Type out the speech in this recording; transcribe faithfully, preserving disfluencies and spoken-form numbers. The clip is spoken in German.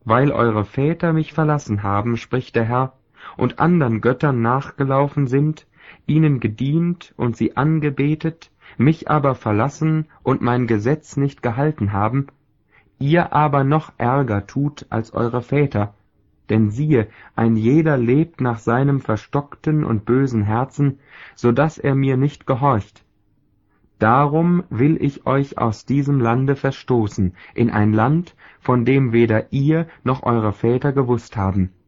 Weil eure Väter mich verlassen haben, spricht der Herr, und andern Göttern nachgelaufen sind, ihnen gedient und sie angebetet, mich aber verlassen und mein Gesetz nicht gehalten haben, ihr aber noch ärger tut als eure Väter. Denn siehe, ein jeder lebt nach seinem verstockten und bösen Herzen, so daß er mir nicht gehorcht. Darum will ich euch aus diesem Lande verstoßen, in ein Land, von dem weder ihr noch eure Väter gewusst haben,